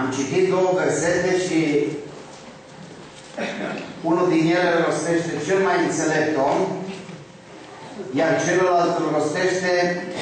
Am citit două versete și unul din ele rostește cel mai înțelept om, iar celălalt îl rostește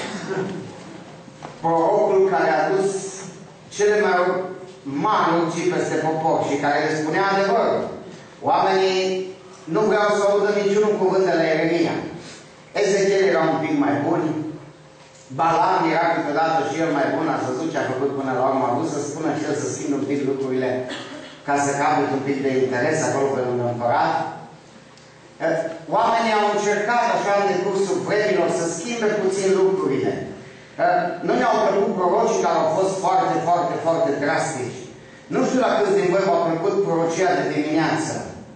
prorocul care a dus cele mai mari urgii peste popor și care le spunea adevărul. Oamenii nu vreau să audă niciunul cuvânt de la Ieremia. Ezechiel era un pic mai bun, Balaam era câteodată și el mai bun, ați văzut ce a făcut până la urmă, a vrut să spună și el să schimbe un pic lucrurile ca să capete un pic de interes acolo pe lângă împărat. Oamenii au încercat așa în decursul vremilor să schimbe puțin lucrurile. Nu ne-au plăcut prorocii care au fost foarte, foarte, foarte drastici. Nu știu la câți din voi v-au plăcut prorocia de dimineață.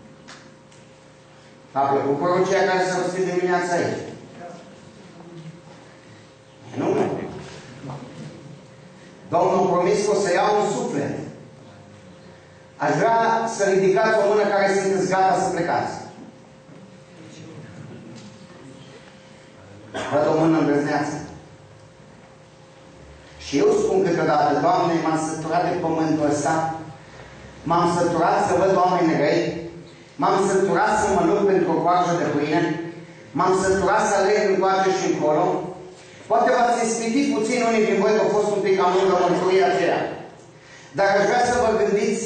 A plăcut prorocia care s-a rostit dimineața aici? Nu. Domnul a promis că o să iau un suflet. Aș vrea să ridicați o mână care sunteți gata să plecați. Văd o mână îndrăzneață. Și eu spun câteodată, Doamne, m-am săturat de pământul ăsta, m-am săturat să văd oameni răi, m-am săturat să mă lupt pentru o coajă de pâine, m-am săturat să aleg încoace și încolo. Poate v-ați ispitit puțin unii din voi că au fost un pic cam lungă mărturia aceea. Dar aș vrea să vă gândiți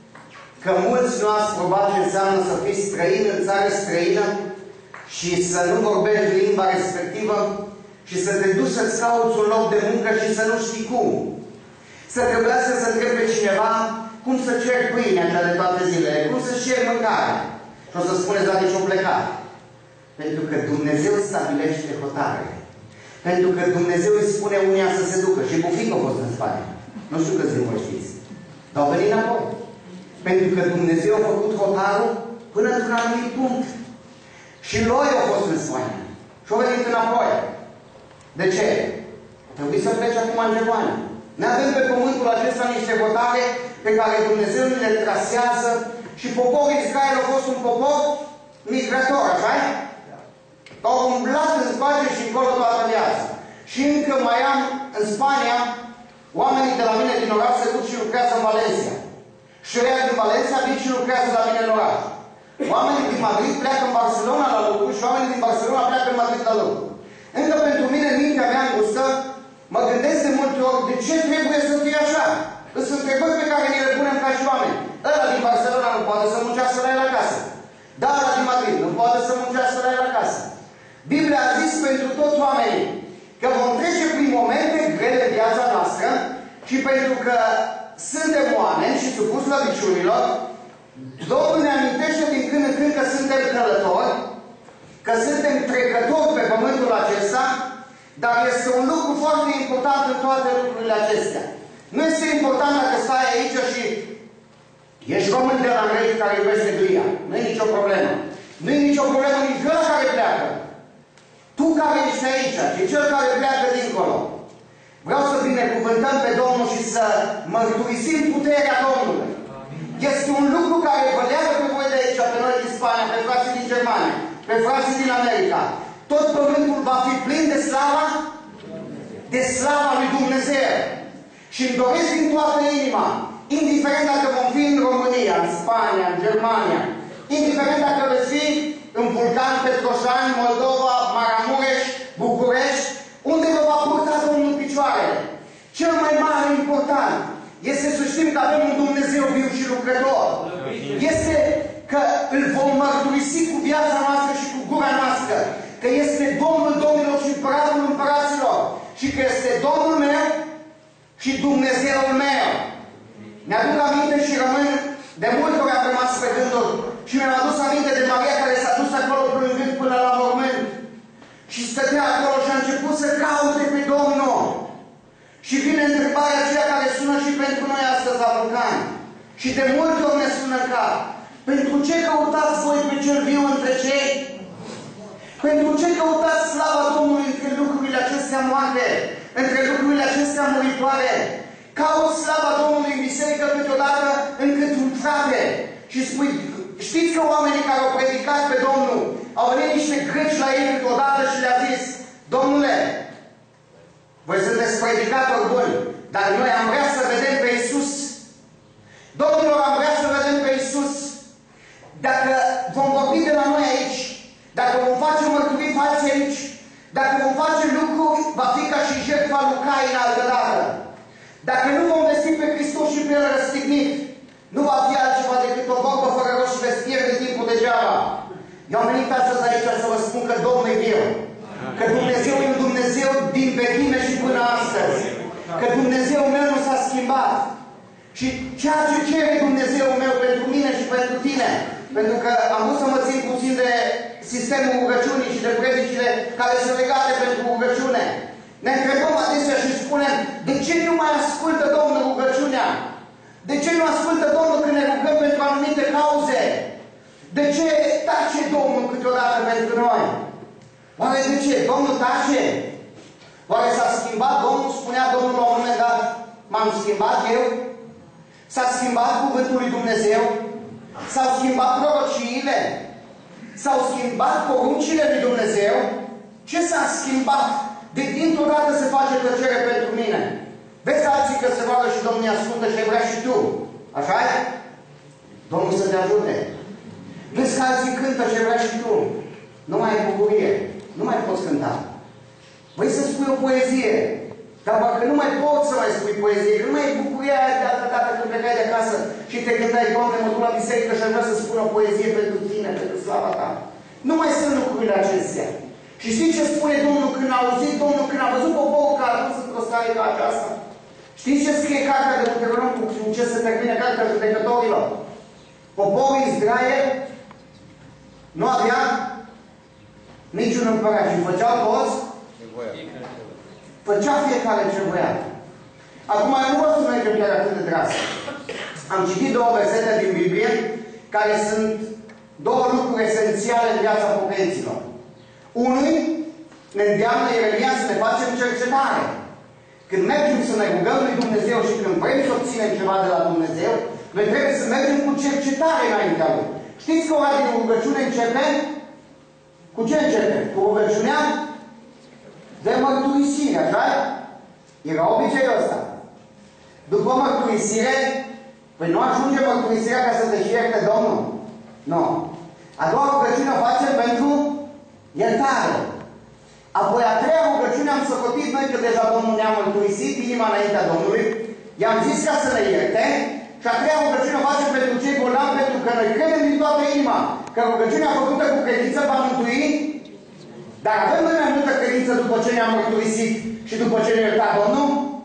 că mulți nu ați probat ce înseamnă să fii străin în țară străină și să nu vorbești limba respectivă și să te duci să-ți cauți un loc de muncă și să nu știi cum. Să trebuiască să întrebi pe cineva cum să ceri pâinea cea de toate zilele, cum să-și ceri mâncare. Și o să spuneți, dar de ce-o plecat? Pentru că Dumnezeu stabilește hotărâre. Pentru că Dumnezeu îi spune unia să se ducă. Și bufică a fost în Spania. Nu știu câți din voi știți. Dar au venit înapoi. Pentru că Dumnezeu a făcut hotarul până într-un anumit punct. Și noi au fost în Spania. Și au venit înapoi. De ce? Trebuie să plece acum în Germania. Ne avem pe pământul acesta niște hotare pe care Dumnezeu le trasează și poporul Israel a fost un popor migrator, așa-i? Au umblat în spate și încolo toată viața. Și încă mai am în Spania oamenii de la mine din oraș se duc și lucrează în Valencia. Și ăia din Valencia vin și lucrează la mine în oraș. Oamenii din Madrid pleacă în Barcelona la lucru și oamenii din Barcelona pleacă în Madrid la lucru. Încă pentru mine, în mintea mea îngustă, mă gândesc de multe ori de ce trebuie să fie așa. Sunt întrebări pe care ne le punem ca și oameni. Ăla din Barcelona nu poate să muncească la el acasă. Dar ăla din Madrid nu poate să muncească la el acasă. Biblia a zis pentru toți oamenii că vom trece prin momente grele în viața noastră și pentru că suntem oameni și supuși slăbiciunilor, Domnul ne amintește din când în când că suntem călători, că suntem trecători pe pământul acesta, dar este un lucru foarte important în toate lucrurile acestea. Nu este important dacă stai aici și ești român de la America care iubește glia. Nu e nicio problemă. Nu e nicio problemă nici ăla care pleacă. Tu care ești aici și cel care pleacă dincolo. Vreau să binecuvântăm pe Domnul și să mărturisim puterea Domnului. Este un lucru care vă leagă pe voi de aici, pe noi din Spania, pe frații din Germania, pe frații din America. Tot pământul va fi plin de slava lui Dumnezeu. Și îmi doresc din toată inima, indiferent dacă vom fi în România, în Spania, în Germania, indiferent dacă veți fi în Vulcan, Petroșani, Moldova, Maramureș, București, unde vă va purta Domnul picioarele. Cel mai mare important este să știm că avem un Dumnezeu viu și lucrător. Este că îl vom mărturisi cu viața noastră și cu gura noastră. Că este Domnul Domnilor și Împăratul Împăraților. Și că este Domnul meu și Dumnezeul meu. Mi-aduc aminte și rămân, de multe ori am rămas pe gânduri. Și mi-am adus aminte de Maria care s-a dus acolo plângând până la mormânt. Și stătea acolo și a început să caute pe Domnul. Și vine întrebarea aceea care sună și pentru noi astăzi la Vulcan. Și de multe ori ne sună în cap. Pentru ce căutați voi pe cel viu între cei? Pentru ce căutați slava Domnului între lucrurile acestea moarte? Între lucrurile acestea muritoare? Cauți slava Domnului în biserică câteodată încât un frate. Și spui, știți că oamenii care au predicat pe Domnul au venit niște greci la ei câteodată și le-a zis, Domnule, voi sunteți predicatori buni, dar noi am vrea să vedem pe Iisus altă dată. Dacă nu vom vesti pe Hristos și pe El răstignit, nu va fi altceva decât o vorbă fără rost și veți pierde timpul degeaba. Eu am venit astăzi aici să vă spun că Domnul e viu. Că Dumnezeu e un Dumnezeu din vechime și până astăzi. Că Dumnezeu meu nu s-a schimbat. Și ceea ce cere Dumnezeu meu pentru mine și pentru tine, pentru că am vrut să mă țin puțin de sistemul rugăciunii și de predicile care sunt legate pentru rugăciune. Ne întrebăm adesea și spunem, de ce nu mai ascultă Domnul rugăciunea? De ce nu ascultă Domnul când ne rugăm pentru anumite cauze? De ce tace Domnul câteodată pentru noi? Oare de ce? Domnul tace? Oare s-a schimbat Domnul? Spunea Domnul la un moment dat, m-am schimbat eu? S-a schimbat cuvântul lui Dumnezeu? S-au schimbat prorociile? S-au schimbat poruncile lui Dumnezeu? Ce s-a schimbat? De dintr-o dată se face tăcere pentru mine. Vezi alții că se roagă și Domnul ascultă și vrea și tu. Așa e? Domnul să te ajute. Vezi că alții cântă și vrea și tu. Nu mai ai bucurie. Nu mai poți cânta. Vrei să spui o poezie. Dar dacă nu mai poți să mai spui poezie, că nu mai ai bucuria aia de altă dată când plecai de acasă și te gândeai, Doamne, mă duc la biserică și aș vrea să spun o poezie pentru tine, pentru slava ta. Nu mai sunt lucrurile acestea. Și știi ce spune Domnul când a auzit Domnul, când a văzut poporul că a ajuns într-o stare ca aceasta? Știți ce scrie cartea de Deuteronom, cu ce se termine cartea judecătorilor? Poporul Israel nu avea niciun împărat și făceau toți, făcea fiecare ce voia. Acum nu vreau să mergem chiar atât de drastic. Am citit două versete din Biblie care sunt două lucruri esențiale în viața pocăiților. Unul ne îndeamnă Ieremia să ne facem cercetare. Când mergem să ne rugăm lui Dumnezeu și când vrem să obținem ceva de la Dumnezeu, noi trebuie să mergem cu cercetare înaintea Lui. Știți că ora din rugăciune începe? Cu ce începe? Cu rugăciunea de mărturisire, așa? Era obiceiul ăsta. După mărturisire, păi nu ajunge mărturisirea ca să te ierte Domnul? Nu. A doua rugăciune o facem pentru iertare. Apoi a treia rugăciune am socotit noi că deja Domnul ne-a mărturisit inima înaintea Domnului. I-am zis ca să ne ierte. Și a treia rugăciune o facem pentru cei bolnavi, pentru că noi credem din toată inima că rugăciunea făcută cu credință va mântui. Dar avem noi mai multă credință după ce ne-am mărturisit și după ce ne-a iertat Domnul?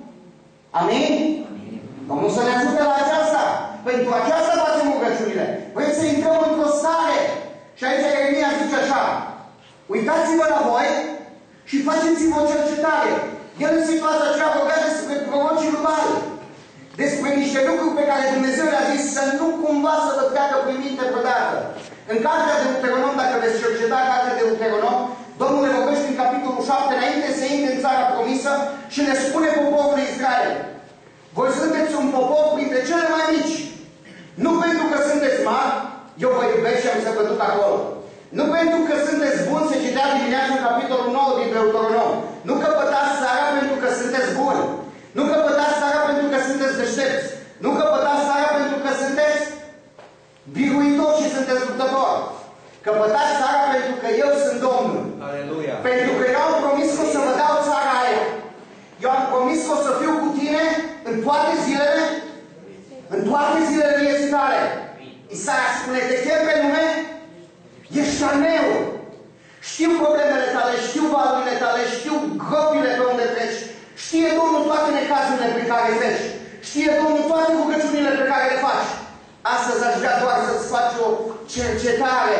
Amin? Domnul să ne ajute la aceasta. Pentru aceasta facem rugăciunile. Vrem să intrăm într-o stare. Și aici Ieremia zice așa: uitați-vă la voi și faceți-vă o cercetare. El în situația aceea vorbea despre prorocii lui Baal. Despre niște lucruri pe care Dumnezeu le-a zis să nu cumva să vă treacă prin minte vreodată. În cartea de Deuteronom, dacă veți cerceta cartea de Deuteronom, Domnul le vorbește în capitolul 7, înainte să intre în țara promisă și le spune poporului Israel: voi sunteți un popor printre cele mai mici. Nu pentru că sunteți mari, eu vă iubesc și am sărbătut acolo. Nu pentru că sunteți buni, se citea dimineața în capitolul 9 din Deuteronom. Nu căpătați țara pentru că sunteți buni. Nu căpătați țara pentru că sunteți deștepți. Nu căpătați țara pentru că sunteți biruitori și sunteți luptători. Căpătați țara pentru că eu sunt Domnul. Aleluia. Pentru că eu am promis că o să vă dau țara aia. Eu am promis că o să fiu cu tine în toate zilele, în toate zilele vieții tale. Isaia spune: te chem pe nume, ești al meu. Știu problemele tale, știu valurile tale, știu gropile pe unde treci. Știe Domnul toate necazurile pe care le treci. Știe Domnul toate rugăciunile pe care le faci. Astăzi aș vrea doar să-ți faci o cercetare.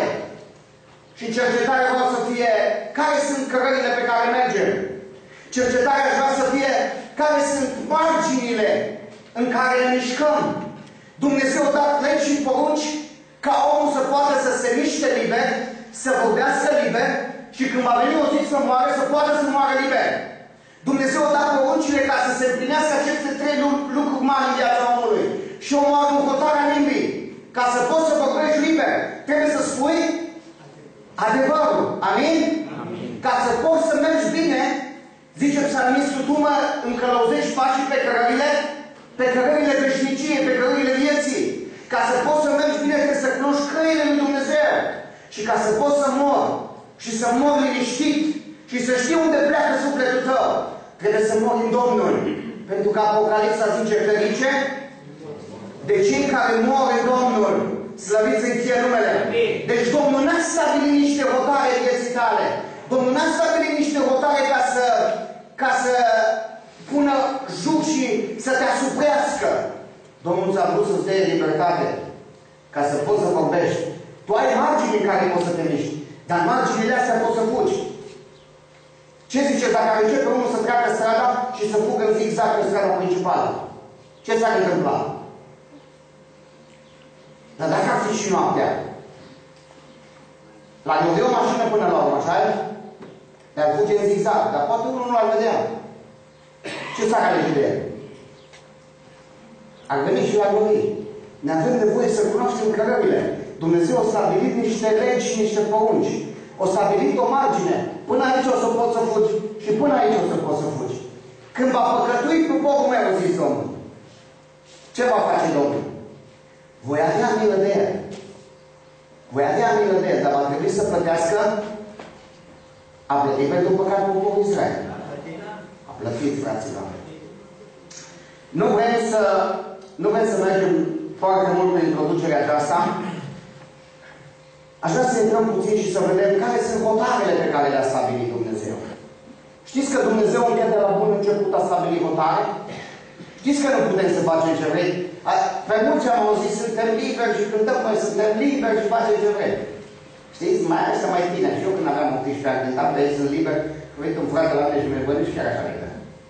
Și cercetarea vreau să fie care sunt cărările pe care mergem. Cercetarea aș vrea să fie care sunt marginile în care ne mișcăm. Dumnezeu a dat legi și porunci ca omul să poată să se miște liber, să vorbească liber și când va veni o zi să moară, să poată să moară liber. Dumnezeu a dat poruncile ca să se împlinească aceste trei lucruri mari în viața omului. Și omul are un hotar al limbii. Ca să poți să vorbești liber, trebuie să spui adevărul. Amin? Amin. Ca să poți să mergi bine, zice psalmistul, tu mă încălăuzești pașii pe cărările veșniciei, pe cărările vieții. Ca să poți să mergi bine, trebuie să cunoști căile lui Dumnezeu. Și ca să poți să mor și să mor liniștit și să știi unde pleacă sufletul tău, trebuie să mori în Domnul. Pentru că Apocalipsa zice ferice de cei care mor în Domnul. Slăviți să-i fie numele. Deci Domnul n-a stabilit niște hotare vieții tale. Domnul n-a stabilit niște hotare ca să pună juc și să te asuprească. Domnul ți-a vrut să-ți dea libertate ca să poți să vorbești. Tu ai margini în care poți să te miști, dar marginile astea poți să fugi. Ce zice dacă ar începe unul să treacă strada și să fugă în zigzag pe strada principală? Ce s-ar întâmpla? Dar dacă ar fi și noaptea, l-ar lovi o mașină până la urmă, așa? Dar fuge în zigzag, dar poate unul nu l-ar vedea. Ce s-ar alege de el? Ar veni și l-ar lovi. Ne avem nevoie să cunoaștem cărările. Dumnezeu a stabilit niște legi și niște porunci. O stabilit o margine. Până aici o să poți să fugi și până aici o să poți să fugi. Când va păcătui poporul meu, a zis Domnul. Ce va face Domnul? Voi avea milă de el. Voi avea milă de el, dar va trebui să plătească. A plătit pentru păcatul poporul Israel. A plătit, fraților. Nu vrem să mergem foarte mult în introducerea aceasta. Aș vrea să intrăm puțin și să vedem care sunt hotarele pe care le-a stabilit Dumnezeu. Știți că Dumnezeu încă de la bun început a stabilit hotare? Știți că nu putem să facem ce vrei? Pe mulți am auzit, suntem liberi și cântăm noi, suntem liberi și facem ce vrei. Știți? Mai așa mai bine. Și eu când aveam 18 ani, cântam pe ei sunt liberi, uite un frate la mine și mi-e bănuși chiar așa liber.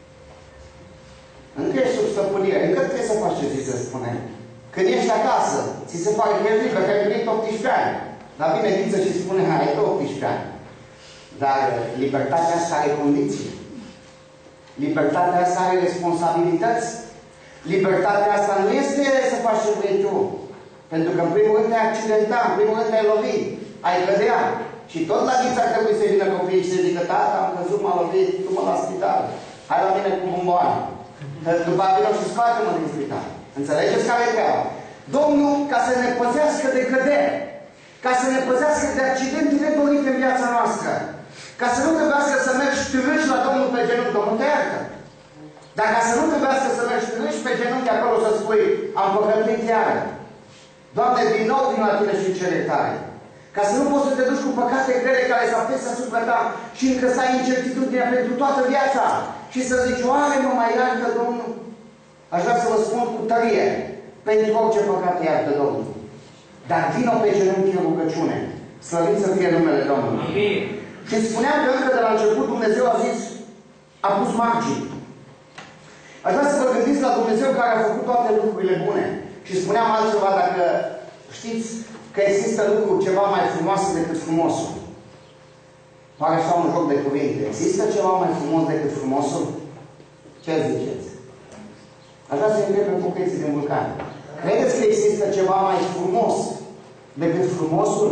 Încă ești sub stăpânire, încă trebuie să faci ce ți se spune. Când ești acasă, ți se pare că ești liber, că ai primit 18 ani. Dar vine Ghiță și spune, hai, ai 18 ani. Dar libertatea asta are condiții. Libertatea asta are responsabilități. Libertatea asta nu este să faci ce vrei tu. Pentru că în primul rând te-ai accidentat, în primul rând te-ai lovit, ai cădea. Și tot la Ghiță ar trebui să vină copiii și să zică, tata, am căzut, m-a lovit, du-mă la spital. Hai la mine cu bomboane. După aia vină și scoate-mă din spital. Înțelegeți care e treaba? Domnul, ca să ne păzească de cădere, ca să ne păzească de accidente nedorite în viața noastră, ca să nu trebuiască să mergi târâși la Domnul pe genunchi, Domnul te iartă. Dar ca să nu trebuiască să mergi târâși pe genunchi acolo să spui, am păcătuit iară. Doamne, din nou vin la tine și cer iertare. Ca să nu poți să te duci cu păcate grele care să apese asupra ta și încă să ai incertitudinea pentru toată viața și să zici, oare mă mai iartă Domnul? Aș vrea să vă spun cu tărie, pentru orice păcat iartă Domnul. Dar vină pe genunchi în rugăciune. Slăvit să fie numele Domnului. Amin. Și spuneam că încă de la început Dumnezeu a zis, a pus margini. Aș vrea să vă gândiți la Dumnezeu care a făcut toate lucrurile bune. Și spuneam altceva, dacă știți că există lucruri ceva mai frumoase decât frumosul. Pare așa un joc de cuvinte. Există ceva mai frumos decât frumosul? Ce ziceți? Aș vrea să-i întreb pe pocăiții din Vulcan. Credeți că există ceva mai frumos decât frumosul?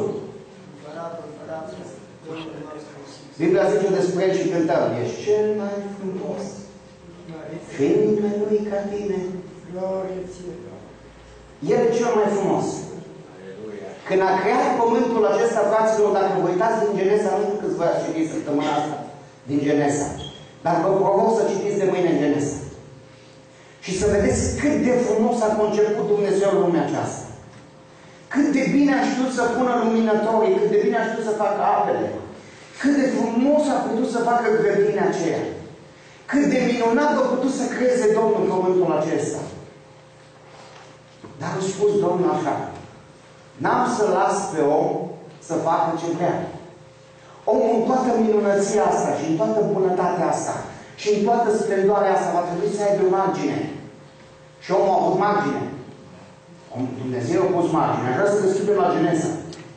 Biblia zice despre el și cântăm. Ești cel mai frumos. Și nimeni nu-i ca tine. El e cel mai frumos. Când a creat pământul acesta, fraților, dacă vă uitați din Genesa, nu știu câți vă ați citit săptămâna asta din Genesa. Dar vă provoc să citiți de mâine în Genesa. Și să vedeți cât de frumos a conceput Dumnezeu lumea aceasta. Cât de bine a știut să pună luminătorii, cât de bine a știut să facă apele. Cât de frumos a putut să facă grădina aceea. Cât de minunat a putut să creeze Domnul pământul acesta. Dar a spus Domnul așa, n-am să las pe om să facă ce vrea. Omul în toată minunăția asta și în toată bunătatea asta și în toată splendoarea asta va trebui să aibă margine. Și omul a avut margine. Dumnezeu a pus margine. Aș vrea să deschidem la Genesa.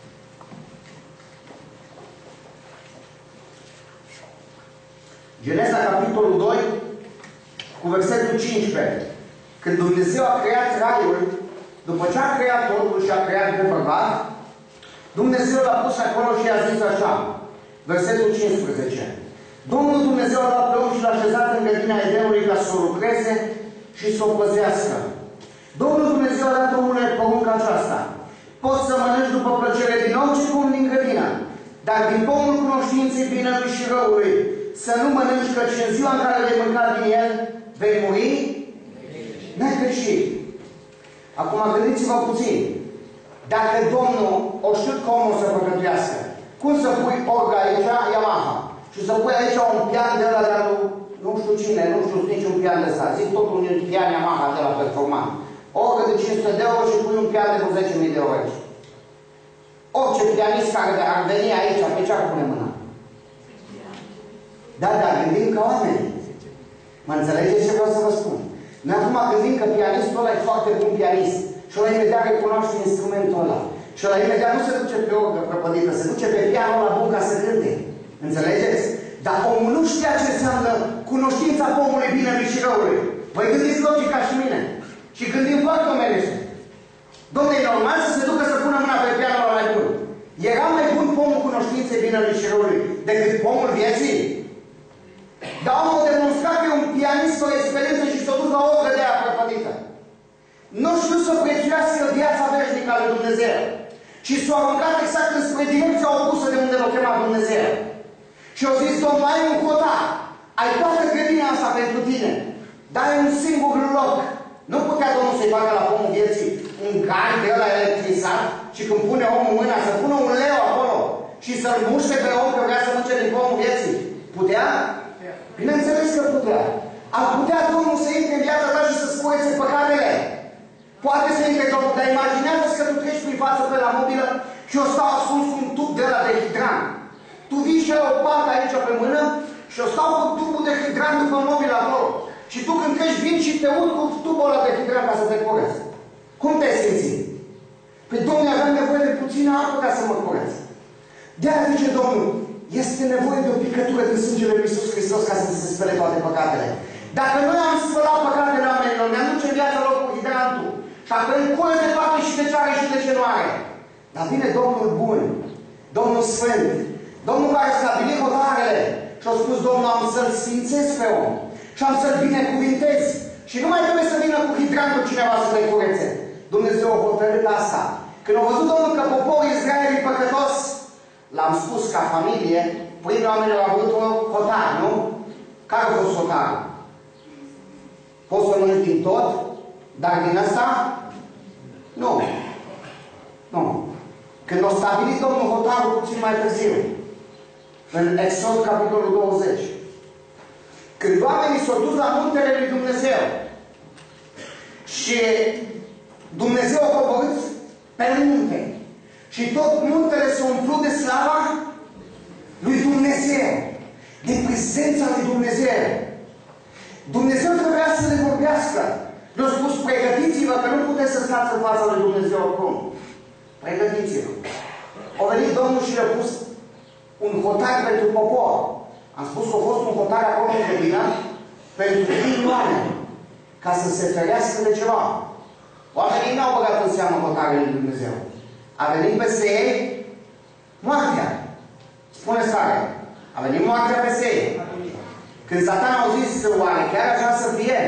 Genesa, capitolul 2, cu versetul 15. Când Dumnezeu a creat raiul, după ce a creat totul și a creat pe bărbat, Dumnezeu l-a pus acolo și a zis așa, versetul 15. Domnul Dumnezeu a luat pe om și l-a așezat în grădina Edenului ca să o lucreze și să o păzească. Domnul Dumnezeu a dat omului porunca aceasta. Poți să mănânci după plăcere din orice pom din grădină, dar din pomul cunoștinței binelui și răului să nu mănânci, căci în ziua în care vei mânca din el, vei muri? N-ai greșit. Acum gândiți-vă puțin. Dacă Domnul o știut că omul să păcătuiască, cum să pui orga aici, Yamaha, și să pui aici un pian de la nu știu cine, nu știu niciun pian de ăsta, zic tot un pian Yamaha de la performant. Orgă de 500 de euro și pui un pian de cu 10.000 de euro aici. Orice pianist care ar veni aici, pe ce ar pune mâna? Da, gândim ca oameni. Mă înțelegeți ce vreau să vă spun? Noi acum gândim că pianistul ăla e foarte bun pianist și ăla imediat recunoaște instrumentul ăla. Și ăla imediat nu se duce pe orgă prăpădită, se duce pe pianul ăla bun ca să cânte. Înțelegeți? Dar omul nu știa ce înseamnă cunoștința omului binelui și răului. Voi gândiți logica și mine. Și gândim foarte omenește. Dom'le, e normal să se ducă să pună mâna pe pianul ăla mai bun. Era mai bun pomul cunoștinței binelui și răului decât pomul vieții? Dar omul a demonstrat că e un pianist, o experiență și s-a dus la o orgă de aia prăpădită. Nu știu să prețuiască viața veșnică a lui Dumnezeu, ci s-a aruncat exact înspre direcția opusă de unde l-a chemat Dumnezeu. Și au zis, Domnul, ai un hotar, ai toată grădina asta pentru tine, dar ai un singur loc. Nu putea Domnul să-i facă la pomul vieții un gar de ăla electrizat și când pune omul mâna să pună un leu acolo și să-l muște pe om că vrea să mânce din pomul vieții. Putea? Bineînțeles că putea. Ar putea Domnul să intre în viața ta și să scurețe păcatele. Poate să intre Domnul, dar imaginează-ți că tu treci prin față pe la mobilă și o stau ascuns cu un tub de ăla de hidran. Tu vii și ai o pată aici pe mână și o stau cu tubul de hidran după mobilă acolo. Și tu când treci vin și te ud cu tubul ăla de hidran ca să te curăți. Cum te-ai simțit? Păi Domnul, aveam nevoie de puțină apă ca să mă curăț. De-aia zice Domnul, este nevoie de o picătură din sângele lui Iisus Hristos ca să se spele toate păcatele. Dacă noi am spălat păcatele oamenilor, ne aducem viața lor cu hidrantul și apoi curăț de toate și de ce are și de ce nu are. Dar vine Domnul bun, Domnul Sfânt, Domnul care a stabilit hotarele și a spus, Domnul, am să-l sfințesc pe om și am să-l binecuvintez. Și nu mai trebuie să vină cu hidrantul cineva să te curețe. Dumnezeu a hotărât asta. Când a văzut Domnul că poporul Israel e păcătos, l-am spus ca familie, primii oameni au avut un hotar, nu? Care a fost hotarul? Poți să mănânci din tot, dar din asta? Nu. Nu. Când a stabilit Domnul hotarul puțin mai târziu, în Exod, capitolul 20, când oamenii s-au dus la muntele lui Dumnezeu și Dumnezeu a coborât pe munte și tot muntele s-a umplut de slava lui Dumnezeu, de prezența lui Dumnezeu. Dumnezeu trebuia să le vorbească. Le-a spus, pregătiți-vă că nu puteți să stați în fața lui Dumnezeu oricum. Pregătiți-vă. A venit Domnul și le-a pus un hotar pentru popor. Am spus că a fost un hotar acolo în grădină pentru 3 oameni, ca să se ferească de ceva. Oamenii n-au băgat în seamă hotarele lui Dumnezeu. A venit peste ei moartea. Spuneți care? A venit moartea peste ei. Când Satan a zis, oare chiar așa să fie?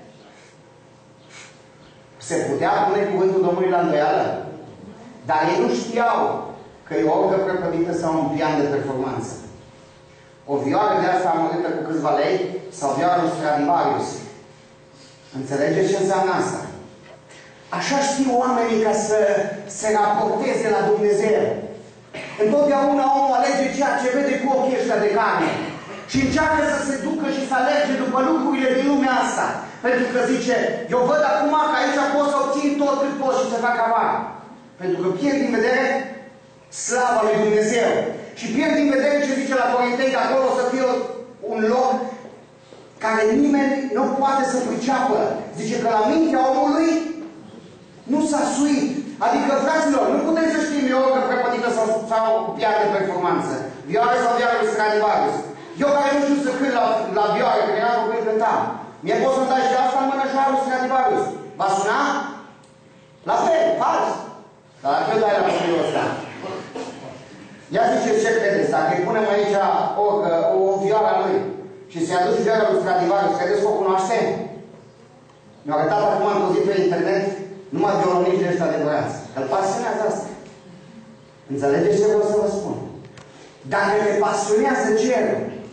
Se putea pune cuvântul Domnului la îndoială? Dar ei nu știau că e o orgă prăpădită sau un pian de performanță. O vioară de asta amărâtă cu câțiva lei sau vioară lui Stradivarius. Înțelegeți ce înseamnă asta? Așa știu oamenii ca să se raporteze la Dumnezeu. Întotdeauna omul alege ceea ce vede cu ochii ăștia de carne. Și încearcă să se ducă și să alerge după lucrurile din lumea asta. Pentru că zice, eu văd acum că aici pot să obțin tot cât pot și să fac avar. Pentru că pierd din vedere slava lui Dumnezeu. Și pierd din vedere ce zice la Corinteni, că acolo o să fie un loc care nimeni nu poate să priceapă. Zice că la mintea omului nu s-a suit. Adică, fraților, nu putem să știm eu că prăpădită sau pian de performanță. Vioare sau vioare lui Stradivarius. Eu care nu știu să cânt la vioare, că era copil cântam. Mie poți să-mi dai și asta în mână și la lui Stradivarius. Va suna? La fel, fals. Dar dacă îl dai la copilul ăsta. Ia ziceți ce credeți, dacă îi punem aici o vioară a lui și se aduce vioara lui Stradivarius, credeți că o cunoaște? Mi-a arătat acum într-o zi pe internet numai violoniști de ăștia adevărați. Îl pasionează asta. Înțelegeți ce vreau să vă spun? Dacă te pasionează cerul,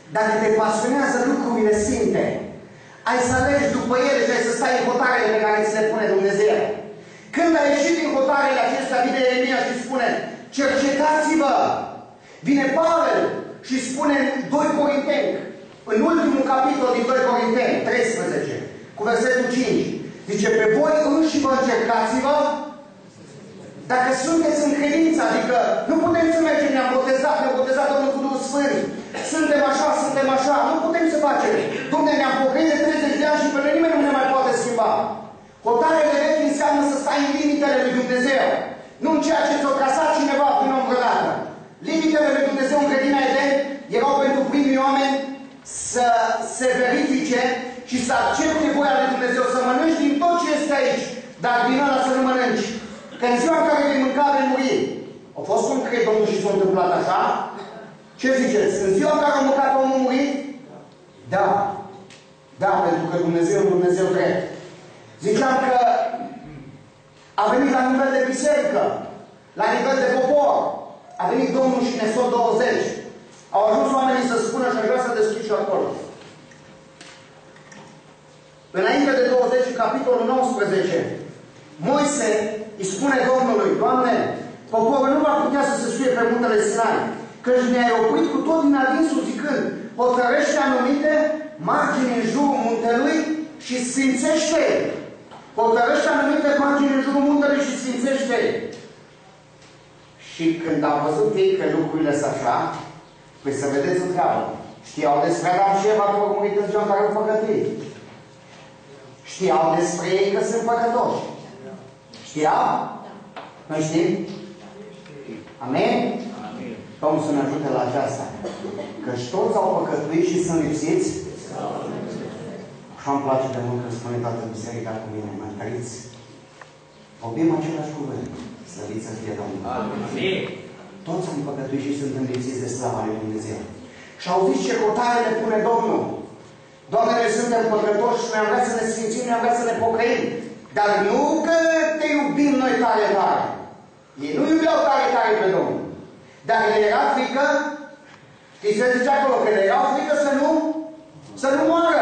Dacă te pasionează lucrurile sfinte, ai să alegi după ele și ai să stai în hotarele pe care ți le pune Dumnezeu. Când ai ieșit din hotarele acestea, vine Ieremia și spune, cercetați-vă! Vine Pavel și spune în 2 Corinteni, în ultimul capitol din 2 Corinteni, 13, cu versetul 5, zice, pe voi înși vă încercați-vă, dacă sunteți în credință, adică nu putem să mergem, ne-am botezat Domnul cu Duhul Sfânt, suntem așa, nu putem să facem. Dom'le, ne-am pocăit de 30 de ani și pe noi nimeni nu ne mai poate schimba. Hotarele vechi înseamnă să stai în limitele lui Dumnezeu, nu în ceea ce ți-o trasat cineva prin om vreodată. Limitele lui Dumnezeu în grădina Eden erau pentru primii oameni să se verifice și să accepte voia lui Dumnezeu, să mănânci din tot ce este aici, dar din ăla să nu mănânci. Că în ziua în care vei mânca, vei muri. A fost concret Domnul și s-a întâmplat așa? Ce ziceți? În ziua în care a mâncat, omul murit? Da. Da, pentru că Dumnezeu e un Dumnezeu drept. Ziceam că a venit la nivel de biserică, la nivel de popor. A venit Domnul și ne s-o 20. Au ajuns oamenii să spună și aș vrea să deschid și acolo. Înainte de 20, capitolul 19, Moise îi spune Domnului, Doamne, poporul nu va putea să se suie pe muntele Sinai, căci ne-ai oprit cu tot din adinsul zicând, hotărăște anumite margini în jurul muntelui și sfințește. Hotărăște anumite margini în jurul muntelui și sfințește. Și când au văzut ei că lucrurile sunt așa, păi să vedeți o treabă. Știau despre Adam și Eva că au murit în ziua în care au păcătuit. Știau despre ei că sunt păcătoși. Știau? Noi știm? Amen? Domnul să ne ajute la aceasta. Căci toți au păcătuit și sunt lipsiți. Așa îmi place de mult că spune toată biserica cu mine. Mă întăriți. Vorbim același cuvânt. Slăviți să fie Domnul. Amin. Toți am păcătuit și sunt înlipsiți de slava lui Dumnezeu. Și au zis ce hotare ne pune Domnul. Doamne, noi suntem păcătoși și ne-am vrea să ne sfințim, ne-am vrea să ne pocăim. Dar nu că te iubim noi tare, tare. Ei nu iubeau tare, tare pe Domnul. Dar le era frică, știți ce zice acolo? Că le era frică să nu moară.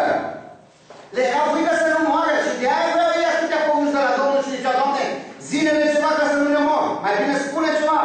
Le era frică să nu moară. Și de aia vreau ei atâtea porunci de la Domnul și zicea, Doamne, zilele ceva ca să nu ne mor. Mai bine spune ceva.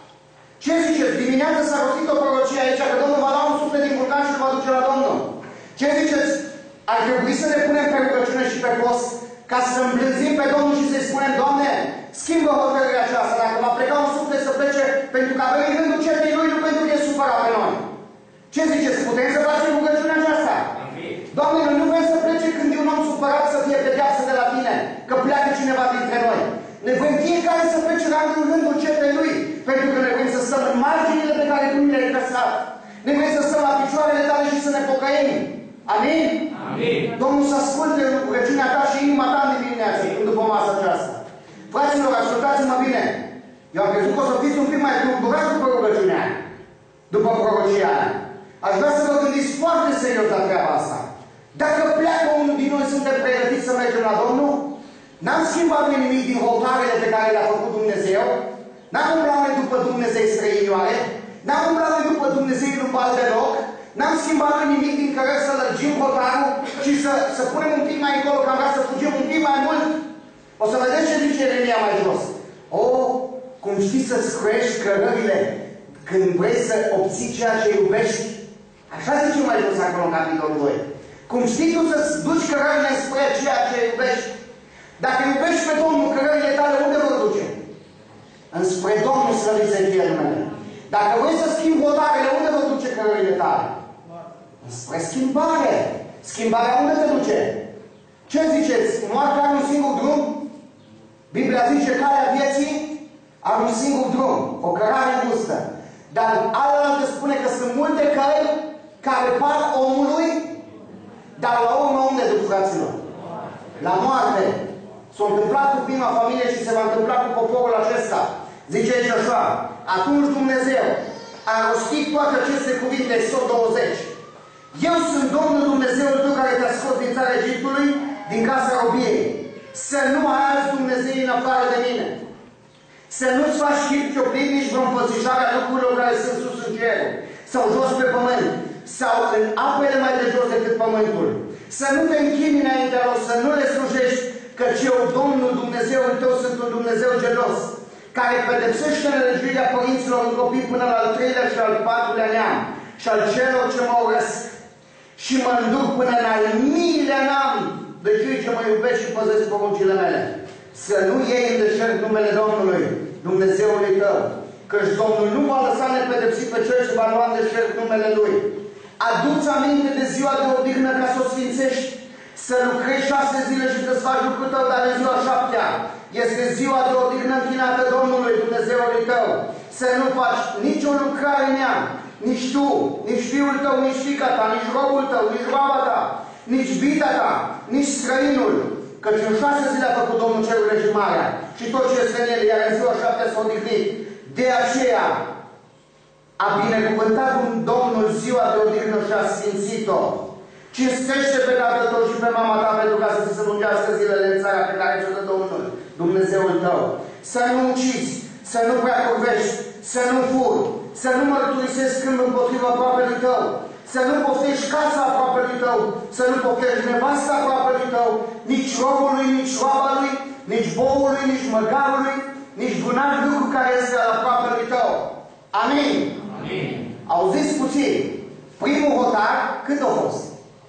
Ce ziceți? Dimineața s-a rostit o prorocie aici, că Domnul va lua un suflet din vulcan și îl va duce la Domnul. Ce ziceți? Ar trebui să ne punem pe rugăciune și pe post ca să îmblânzim pe Domnul și să-i spunem, Doamne, schimbă hotărârea aceasta. Dacă va pleca un suflet să plece pentru că avem rândul certei Lui, nu pentru că e supărat pe noi. Ce ziceți? Putem să facem rugăciunea aceasta? Doamne, noi nu vrem să plece când e un om supărat să fie pedeapsă de la Tine, că pleacă cineva dintre noi. Ne vrem fiecare să plece la rândul certei Lui, pentru că ne vrem să stăm în marginile pe care Tu le-ai trăsat. Ne vrem să stăm la picioarele Tale și să ne pocăim. Amin? Amin. Domnul să asculte rugăciunea ta și inima ta în dimineață, după masa aceasta. Fraților, ascultați-mă bine. Eu am crezut că o să fiți un pic mai tulburați după rugăciunea aia, după prorocia aia. Aș vrea să vă gândiți foarte serios la treaba asta. Dacă pleacă unul din noi, suntem pregătiți să mergem la Domnul? N-am schimbat nimic din hotarele pe care le-a făcut Dumnezeu. N-am umblat noi după Dumnezei străinioare. N-am umblat noi după Dumnezei după alt deloc. N-am schimbat noi nimic din care să lărgim hotarul și să punem un pic mai încolo, că am vrea să fugim un pic mai mult. O să vedeți ce zice Ieremia mai jos. O, cum știi să-ți crești cărările când vrei să obții ceea ce iubești. Așa zice mai jos acolo în capitolul 2. Cum știi tu să-ți duci cărările spre ceea ce iubești. Dacă iubești pe Domnul, cărările tale unde vor duce? Înspre Domnul slăvit să fie numele. Dacă vrei să schimbi hotarele, unde vor duce cărările tale? Înspre schimbare. Schimbarea unde te duce? Ce ziceți? Moartea are un singur drum? Biblia zice că calea vieții are un singur drum. O cărare îngustă. Dar alaltă spune că sunt multe căi care par omului, dar la urmă unde duc, fraților? La moarte. S-a întâmplat cu prima familie și se va întâmpla cu poporul acesta. Zice aici așa, atunci Dumnezeu a rostit toate aceste cuvinte, Exod 20. Eu sunt Domnul Dumnezeul tău care te-a scos din țara Egiptului, din casa robiei. Să nu ai alți Dumnezei în afară de mine. Să nu-ți faci chip cioplit, nici vreo împățișare a lucrurilor care sunt sus în cer sau jos pe pământ. sau în apele mai de jos decât pământul. Să nu te închini înaintea lor, să nu le slujești, căci eu, Domnul Dumnezeul tău, sunt un Dumnezeu gelos, care pedepsește nelegiuirea părinților în copii până la al 3-lea și al 4-lea neam, și al celor ce mă urăsc, și mă înduc până în al 1000-lea neam de cei ce mă iubesc și păzesc poruncile mele. Să nu iei în deșert numele Domnului, Dumnezeului tău, căci Domnul nu va lăsa nepedepsit pe cel ce va lua în deșert numele Lui. Adu-ți aminte de ziua de odihnă ca să o sfințești, să lucrezi 6 zile și să-ți faci lucrul tău, dar în ziua 7-a este ziua de odihnă închinată Domnului, Dumnezeului tău. Să nu faci nicio lucrare în ea, nici tu, nici fiul tău, nici fiica ta, nici robul tău, nici roaba ta, nici vita ta, nici străinul, căci în 6 zile a făcut Domnul cerurile și marea și tot ce este în ele, iar în ziua 7-a s-a odihnit. De aceea a binecuvântat Domnul ziua de odihnă și a sfințit-o. Cinstește pe tatăl tău și pe mama ta, pentru ca să ți se lungească zilele în țara pe care ți-o dă Domnul, Dumnezeul tău. Să nu ucizi, să nu prea curvești, să nu furi, să nu mărturisești când împotriva aproapelui tău, să nu poftești casa aproapelui tău, să nu poftești nevasta aproapelui tău, nici robului, nici roaba lui, nici boului, nici măgarului, nici un alt lucru care este al aproapelui tău. Amin. Amin. Auziți puțin. Primul hotar, cât a fost?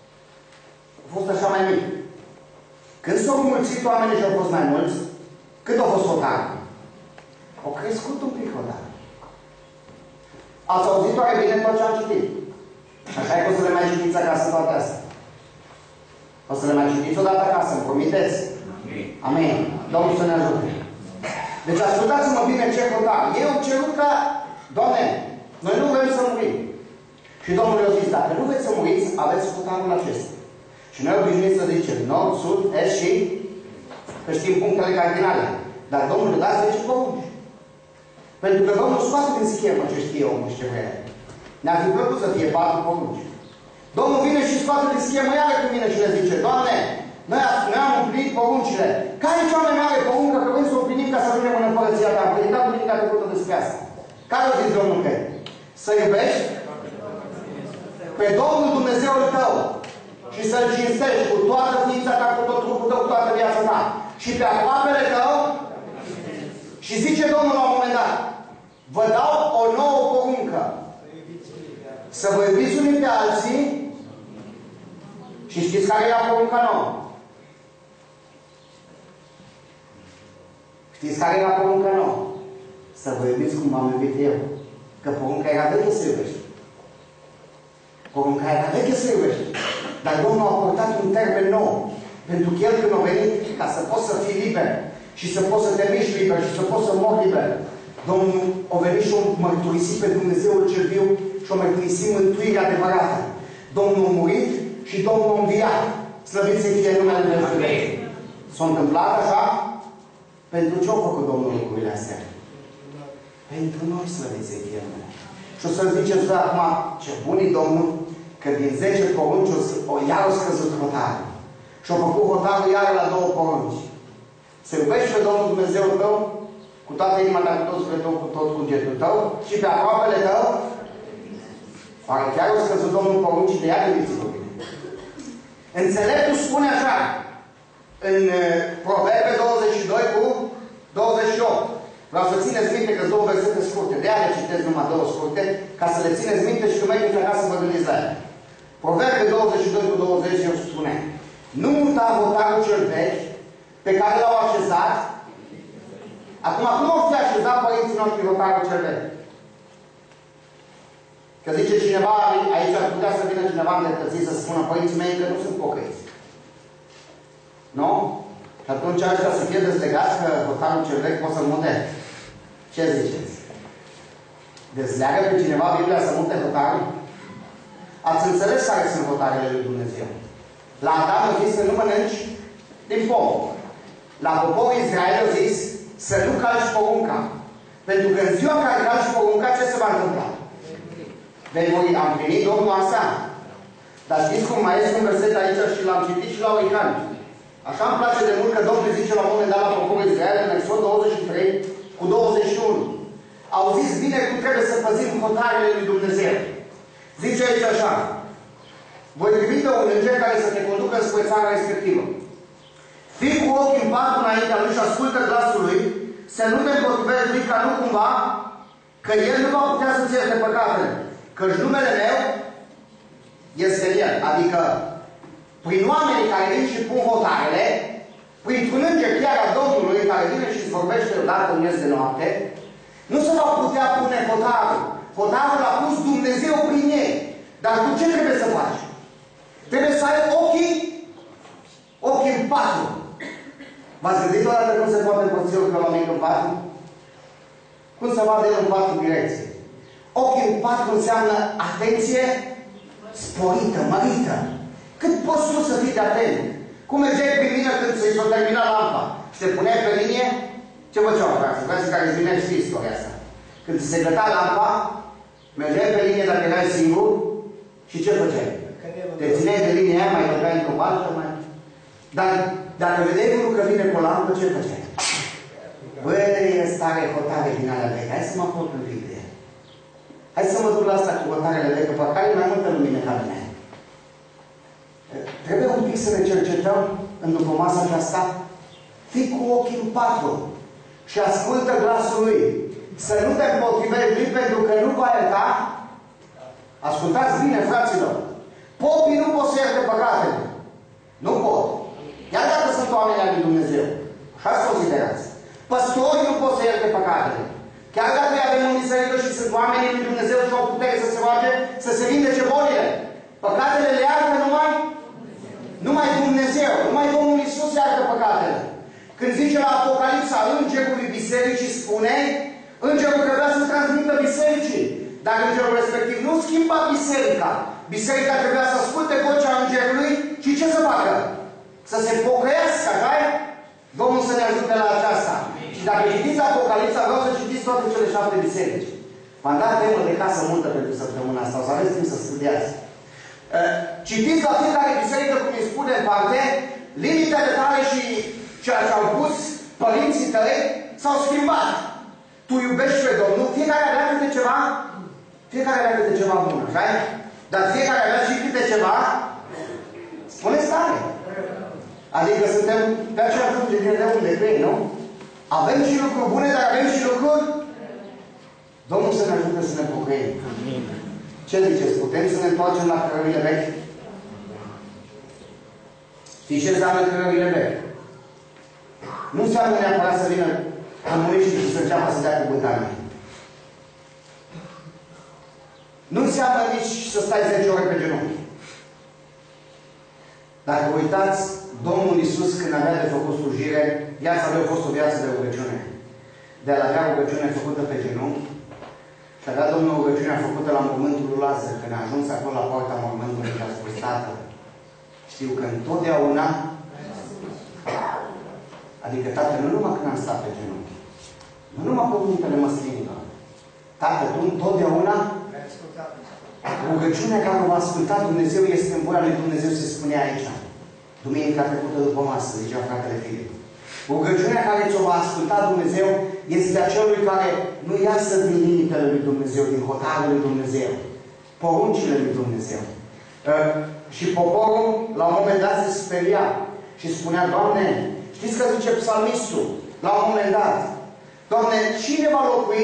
A fost așa mai mic. Când s-au înmulțit oamenii și au fost mai mulți, cât a fost hotar? Au crescut un pic hotar. Ați auzit oare bine tot ce am citit? Așa e că o să le mai citiți acasă toate astea. O să le mai citiți odată acasă, îmi promiteți? Amin. Domnul să ne ajute. Deci ascultați-mă bine ce hotar. Eu cerut ca, Doamne, noi nu vrem să murim. Și Domnul i-a zis, dacă nu vreți să muriți, aveți hotarul acesta. Și noi obișnuiți să zicem nord, sud, est și că știm punctele cardinale. Dar Domnul îi dați 10 porunci. Pentru că Domnul scoate din schemă ce știe omul și ce vrea. Ne-ar fi plăcut să fie 4 porunci. Domnul vine și scoate din schemă iară cu mine și le zice, Doamne, noi am împlinit poruncile. Care e cea mai mare poruncă că vrem să o împlinim ca să ajungem în împărăția ta? Am predicat duminica trecută despre asta. Care o zis Domnul că? Să iubești pe Domnul Dumnezeul tău și să-L cinstești cu toată ființa ta, cu tot trupul tău, cu toată viața ta. Și pe aproapele tău. Și zice Domnul la un moment dat, vă dau o nouă poruncă. Să vă iubiți unii pe alții. Și știți care era porunca nouă? Știți care era porunca nouă? Să vă iubiți cum m-am iubit eu. Că porunca era veche să iubești. Porunca era veche să iubești. Dar Domnul a aportat un termen nou. Pentru că El când a venit, ca să poți să fii liber, și să poți să te miști liber, și să poți să mori liber, Domnul a venit și a mărturisit pe Dumnezeul cel viu și a mărturisit mântuirea adevărată. Domnul a murit și Domnul a înviat. Slăvit să fie numele Dumnezeu. S-a întâmplat așa? Pentru ce a făcut Domnul lucrurile astea? Pentru noi, slăvit să fie numele. Și o să ziceți voi acum, ce bun e Domnul, că din 10 porunci iar o scăzut hotarul. Și a făcut hotarul iar la 2 porunci. Să iubești pe Domnul Dumnezeu tău, cu toată inima ta, cu tot sufletul tău, cu tot cugetul tău, și pe aproapele tău. Oare chiar o scăzut Domnul poruncii de ea, gândiți-vă bine. Înțeleptul spune așa, în Proverbe 22 cu 28. Vreau să țineți minte că sunt 2 versete scurte. De aia le citesc numai 2 scurte, ca să le țineți minte și când mergeți acasă să vă gândiți la ele. Proverbe 22 cu 20 spune, nu muta hotarul cel vechi pe care l-au așezat. Acum, cum au fi așezat părinții noștri hotarul cel vechi? Că zice cineva, aici ar putea să vină cineva îndreptățit să spună, părinții mei că nu sunt pocăiți. Nu? Și atunci ăștia să fie dezlegați că hotarul cel vechi pot să mute. Ce ziceți? Dezleagă pe cineva Biblia să mute hotarul? Ați înțeles care sunt hotarele lui Dumnezeu. La Adam a zis să nu mănânci din pom. La poporul Israel a zis să nu calci porunca. Pentru că în ziua care calci porunca, ce se va întâmpla? Vei muri. Am primit Domnul asta. Dar știți cum mai este un verset aici și l-am citit și la Oihan. Așa îmi place de mult că Domnul zice la un moment dat la poporul Israel în Exod 23 cu 21. Auziți bine cum trebuie să păzim hotarele lui Dumnezeu. Zice aici așa. Voi trimite un înger care să te conducă spre țara respectivă. Fii cu ochii în pat înaintea lui și ascultă glasul lui, să nu te împotrivești lui, ca nu cumva, că el nu va putea să-ți ierte păcatele. Căci numele meu este el. Adică, prin oamenii care vin și pun hotarele, printr-un înger chiar a Domnului care vine și îți vorbește odată în miez de noapte, nu se va putea pune hotarul. Hotarul l-a pus Dumnezeu prin ei. Dar tu ce trebuie să faci? Trebuie să ai ochii în patru. V-ați gândit o dată cum se poate împărți ochii la oameni în patru? Cum se vadă el în patru direcții? Ochii în patru înseamnă atenție sporită, mărită. Cât poți tu să fii de atent? Cum mergeai pe mine când s-o termina lampa? Și te puneai pe linie? Ce făceau, frații? Frații care îți vine și istoria asta. Când se găta lampa, mergeai pe linie dacă erai singur și ce făceai? Te țineai de linia aia, mai băgai într-o baltă, mai... Dar dacă vedeai unul că vine cu o lampă, ce făceai? Băi, ăsta are hotare din alea veche, hai să mă apropi un pic de el. Hai să mă duc la asta cu hotarele veche, pe care e mai multă lumină ca mine. Trebuie un pic să ne cercetăm în după masa aceasta. Fii cu ochii în patru și ascultă glasul lui. Să nu te împotrivești lui, pentru că nu va ierta. Ascultați bine, fraților. Popii nu pot să ierte păcatele. Nu pot. Iar dacă sunt oameni al lui Dumnezeu. Așa să considerați. Păstorii nu pot să ierte păcatele. Chiar dacă îi avem în biserică și sunt oamenii lui Dumnezeu și au putere să se roage, să se vindece bolile. Păcatele le iartă numai Dumnezeu. Numai Domnul Iisus iartă păcatele. Când zice la Apocalipsa îngerului bisericii, spune, îngerul trebuia să transmită bisericii. Dar îngerul respectiv nu schimba biserica. Biserica trebuia să asculte vocea îngerului și ce să facă? Să se pocăiască, așa e? Domnul să ne ajute la aceasta. Și dacă citiți Apocalipsa, vreau să citiți toate cele 7 biserici. V-am dat temă de casă multă pentru săptămâna asta. O să aveți timp să studiați. Citiți la fiecare biserică, cum îi spune în parte, limitele tale și ceea ce au pus părinții tăi s-au schimbat. Tu iubești pe Domnul, fiecare avea câte ceva, fiecare avea câte ceva bun, așa? Dar fiecare avea și câte ceva, spuneți tare. Adică suntem pe aceeași lungime de unde cu ei, nu? Avem și lucruri bune, dar avem și lucruri. Domnul să ne ajute să ne pocăim. Ce ziceți? Putem să ne întoarcem la cărările vechi? Știți ce înseamnă cărările vechi? Nu înseamnă neapărat să vină comuniștii și să înceapă să dea cuvântare. Nu înseamnă nici să stai 10 ore pe genunchi. Dacă uitați, Domnul Iisus, când avea de făcut slujire, viața lui a fost o viață de rugăciune. De la avea rugăciune făcută pe genunchi, și avea Domnul rugăciunea făcută la mormântul lui Lazar, când a ajuns acolo la poarta mormântului și a spus, Tată, știu că întotdeauna, adică Tată, nu numai când am stat pe genunchi, nu numai cuvintele mă strângă, Tată, tu întotdeauna, rugăciunea care o va asculta Dumnezeu este în voia lui Dumnezeu, se spune aici. Duminica trecută după masă, zicea fratele Filip. Rugăciunea care ți-o va asculta Dumnezeu este a celui care nu iasă din limitele lui Dumnezeu, din hotarul lui Dumnezeu, poruncile lui Dumnezeu. Și poporul, la un moment dat, se speria și spunea, Doamne, știți că zice psalmistul, la un moment dat, Doamne, cine va locui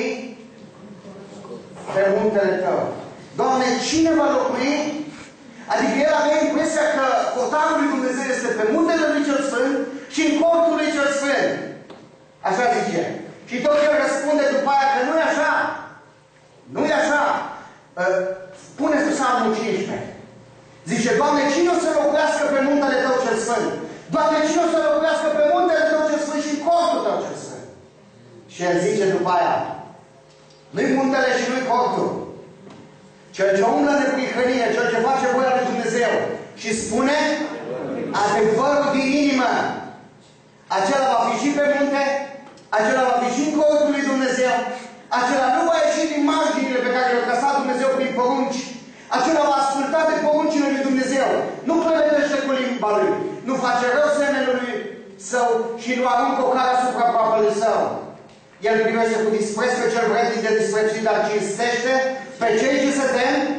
pe muntele Tău? Doamne, cine va locui? Adică el avea impresia că hotarul lui Dumnezeu este pe muntele lui Cel Sfânt și în cortul lui Cel Sfânt. Așa zice. Și tot el răspunde după aia că nu e așa. Nu e așa. Puneți Psalmul 15. Zice, Doamne, cine o să locuiască pe muntele Tău Cel Sfânt? Doamne, cine o să locuiască pe muntele Tău Cel Sfânt și în cortul Tău Cel Sfânt? Și el zice după aia, nu-i muntele și nu-i cortul. Cel ce umblă de prihănie, cel ce face voia lui Dumnezeu și spune adevărul din inimă, acela va fi și pe munte, acela va fi și în cortul lui Dumnezeu, acela nu va ieși din marginile pe care le-a trasat Dumnezeu prin porunci, acela va asculta de poruncile lui Dumnezeu, nu clăvetește cu limba lui, nu face rău semenului său și nu aruncă o care asupra papelui său. El primește cu dispreț pe cel vrednic de disprețuit, dar cinstește pe cei ce se tem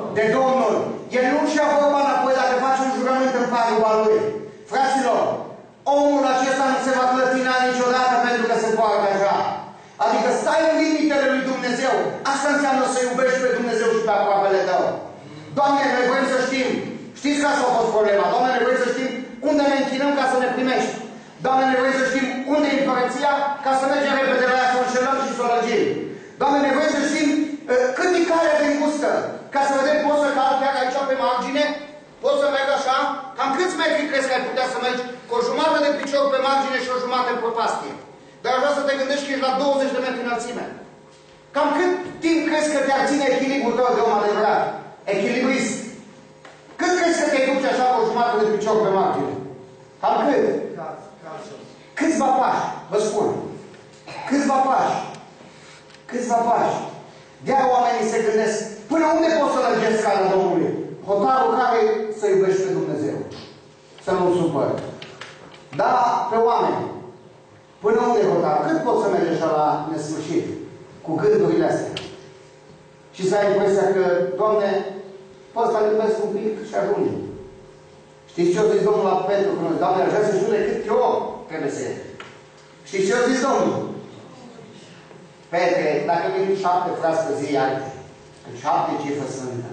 De Domnul. El nu și-a vorba înapoi dacă face un jurământ în paguba lui. Fraților, omul acesta nu se va clătina niciodată pentru că se poartă așa. Adică stai în limitele lui Dumnezeu. Asta înseamnă să iubești pe Dumnezeu și pe aproapele tău. Doamne, noi vrem să știm. Știți că asta a fost problema. Doamne, noi vrem să știm unde ne închinăm ca să ne primești. Doamne, noi vrem să știm unde e împărăția ca să mergem repede la ea să o înșelăm și să o lăgim. Doamne, noi vrem să știm cât e calea de îngustă. Ca să vedem, poți să calci chiar aici pe margine? Poți să mergi așa? Cam câți metri crezi că ai putea să mergi cu o jumătate de picior pe margine și o jumătate în propastie? Dar aș vrea să te gândești că ești la 20 de metri înălțime. Cam cât timp crezi că te-ar ține echilibrul tău de om adevărat? Echilibrist. Cât crezi că te duci așa cu o jumătate de picior pe margine? Cam cât? Câțiva pași, vă spun. Câțiva pași. Câțiva pași. De-aia oamenii se gândesc, până unde poți să lărgesc calea Domnului? Hotarul care să iubești pe Dumnezeu. Să nu-L supări. Da, pe oameni. Până unde hotarul? Cât poți să mergi așa la nesfârșit? Cu gândurile astea. Și să ai impresia că, Doamne, poți să iubesc un pic și ajunge. Știți ce a zis Domnul la Petru când a zis, Doamne, aș vrea să știu de cât eu trebuie să iei. Știți ce a zis Domnul? Petre, dacă vin 7 frați pe zi, iar 7 cifră sfântă.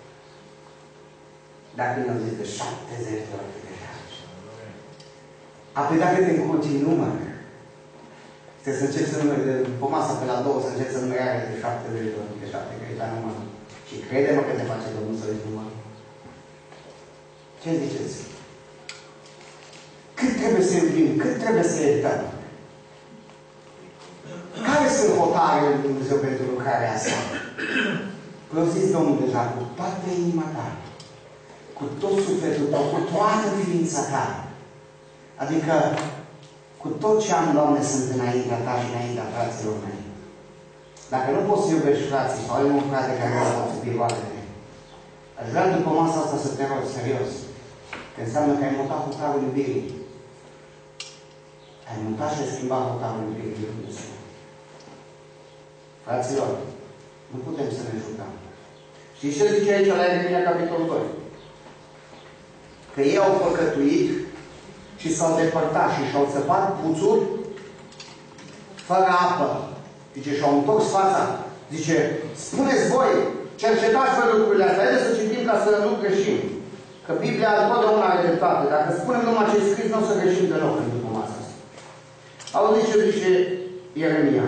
Dacă ne-au zis de 70 de ori de faci. Apoi dacă te încurci în număr, trebuie să începi să numeri de pe masă pe la 2, să începi să numeri de 70 de ori de 7, că e la număr. Și crede-mă că te face Domnul să îți număr. Ce ziceți? Cât trebuie să iubim? Cât trebuie să iertăm? Care sunt hotarele lui Dumnezeu pentru lucrarea asta? L-a zis Domnul deja, cu toată inima ta, cu tot sufletul tău, cu toată ființa ta. Adică, cu tot ce am, Doamne, sunt înaintea ta și înaintea fraților mei. Dacă nu poți să iubești frații sau ai un frate care nu poate să biroarele, aș vrea după masa asta să te rog serios. Că înseamnă că ai mutat hotarul iubirii. Ai mutat și ai schimbat hotarul iubirii de Dumnezeu. Fraților, nu putem să ne jucăm. Știți ce zice aici la Ieremia, capitolul 2? Că ei au păcătuit și s-au depărtat și și-au țăpat puțuri fără apă. Zice, și-au întors fața. Zice, spuneți voi, cercetați voi lucrurile astea. Haideți să citim ca să nu greșim. Că Biblia întotdeauna are dreptate. Dacă spunem numai ce e scris, nu o să greșim deloc în după masă. Auziți ce zice Ieremia.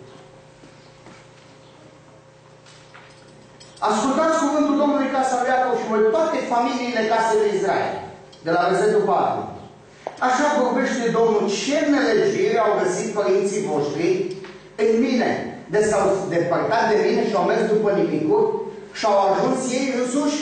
Ascultați cuvântul Domnului casa lui Iacov și voi toate familiile casei lui Israel. De la versetul 4. Așa vorbește Domnul, ce nelegire au găsit părinții voștri în mine. De s-au depărtat de mine și au mers după nimicuri și au ajuns ei însuși.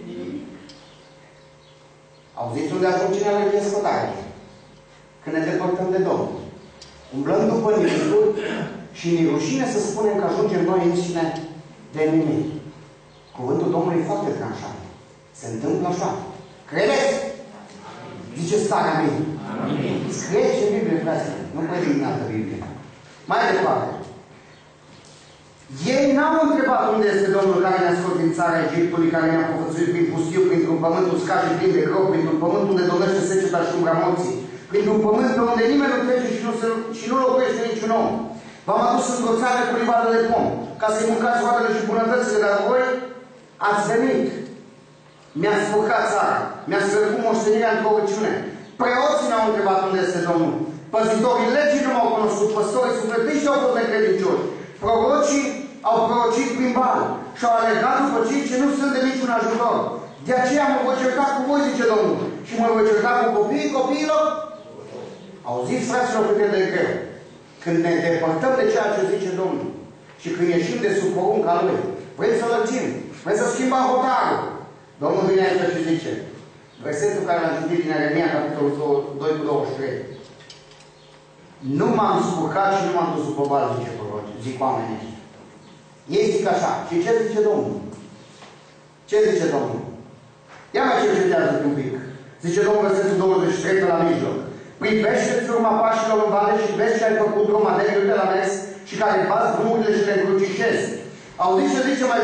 Auziți unde ajung cine are scotare? Când ne depărtăm de Domnul. Umblăm după nimicuri și ne rușine să spunem că ajungem noi înșine de nimic. Cuvântul Domnului e foarte tranșant. Se întâmplă așa. Credeți? Ziceți tare amin. Amin. Scrieți în Biblie, frate. Nu mai din altă Biblie. Mai departe. Ei n-au întrebat unde este Domnul care ne-a scos din țara Egiptului, care ne-a povățuit prin pustiu, printr-un pământ uscat și plin de gropi, printr-un pământ unde domnește seceta și umbra morții, printr-un pământ pe unde nimeni nu trece și nu locuiește niciun om. V-am adus într-o țară cu livadă de pom, ca să-i mâncați roadele și bunătățile, dar voi ați venit. Mi-ați furcat țara, mi-ați făcut moștenirea într-o răciune. Preoții ne-au întrebat unde este Domnul. Păzitorii legii nu m-au cunoscut, păstorii sufletiști au fost necredincioși. Prorocii au prorocit prin bani și au alergat după cei ce nu sunt de niciun ajutor. De aceea mă voi certa cu voi, zice Domnul, și mă voi certa cu copiilor. Auziți, fraților, cât e de greu. Când ne depărtăm de ceea ce zice Domnul și când ieșim de sub porunca Lui, vrem să lăgim, vrem să schimbăm hotarul. Domnul vine aici și zice, versetul care l-am citit din Ieremia, capitolul 2 cu 23. Nu m-am spurcat și nu m-am dus după bal, zice proroci, zic oamenii ăștia. Ei zic așa. Și ce zice Domnul? Ce zice Domnul? Ia mai cercetează un pic. Zice Domnul versetul 23 pe la mijloc. Privește-ți urma pașilor în vale și vezi ce ai făcut drum aderiu de la mers și care bați drumurile și le încrucișezi. Auziți ce zice mai jos?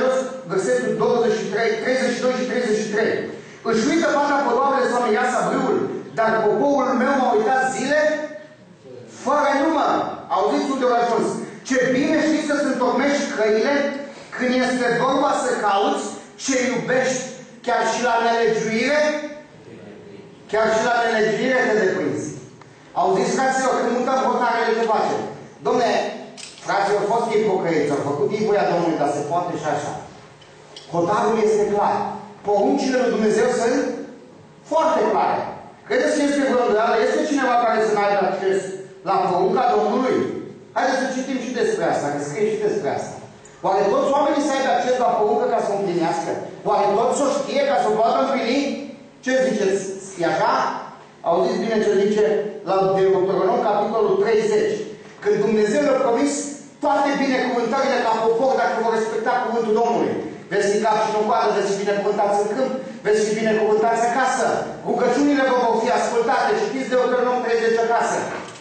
versetul 23, 32 și 33. Își uită fata podoabele sau mireasa brâul, dar poporul meu m-a uitat zile fără număr. Auziți unde au ajuns? Ce bine știi să-ți întocmești căile când este vorba să cauți ce iubești, chiar și la nelegiuire? Chiar și la nelegiuire te deprinzi. Auziți, fraților, când mutăm hotarele ce facem? Dom'le, fraților, au fost ei pocăiți, au făcut ei voia Domnului, dar se poate și așa. Hotarul este clar. Poruncile lui Dumnezeu sunt foarte clare. Credeți că este vreo îndoială? Este cineva care să n-aibă acces la porunca Domnului? Haideți să citim și despre asta, că scrie și despre asta. Oare toți oamenii să aibă acces la poruncă ca să o împlinească? Oare toți o știe ca să o poată împlini? Ce ziceți? E așa? Auziți bine ce zice la Deuteronom, capitolul 30. Când Dumnezeu le-a promis toate binecuvântările ca popor dacă vor respecta cuvântul Domnului. Veți fi cap și în coadă, veți fi binecuvântați în câmp, veți fi binecuvântați acasă. Rugăciunile vă vor fi ascultate. Citiți Deuteronom 30 acasă.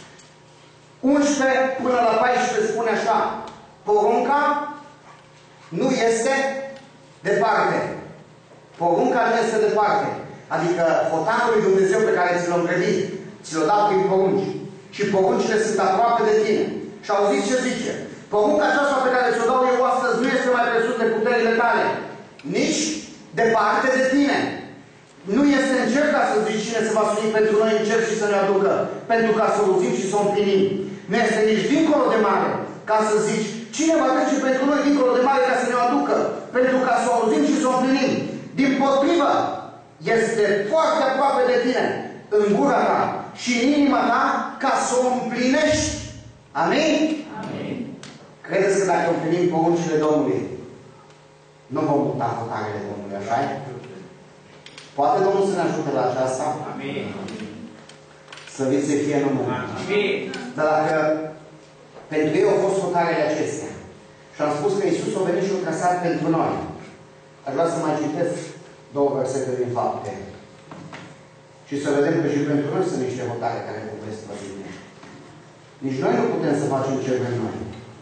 11 până la 14 spune așa. Porunca nu este departe. Porunca nu este departe. Adică hotarul lui Dumnezeu pe care ți l-a îngrădit, ți l-a dat prin porunci. Și poruncile sunt aproape de tine. Și auziți ce zice? Porunca aceasta pe care ți-o dau eu astăzi nu este mai presus de puterile tale, nici departe de tine. Nu este în cer ca să zici cine se va suni pentru noi în cer și să ne aducă, pentru ca să o auzim și să o împlinim. Nu este nici dincolo de mare ca să zici cine va trece pentru noi dincolo de mare ca să ne aducă, pentru ca să o auzim și să o împlinim. Dimpotrivă, este foarte aproape de tine, în gura ta și în inima ta, ca să o împlinești. Amin? Amin. Credeți că dacă împlinim poruncile Domnului, nu vom muta hotarele Domnului, așa e? Poate Domnul să ne ajute la aceasta? Amin. Slăvit să fie numele. Amin. Dar dacă pentru ei au fost hotarele acestea și am spus că Iisus a venit și a trasat pentru noi, aș vrea să mai citesc două versete din Fapte și să vedem că și pentru noi sunt niște hotare care trebuie stăpânite. Nici noi nu putem să facem ce vrem noi.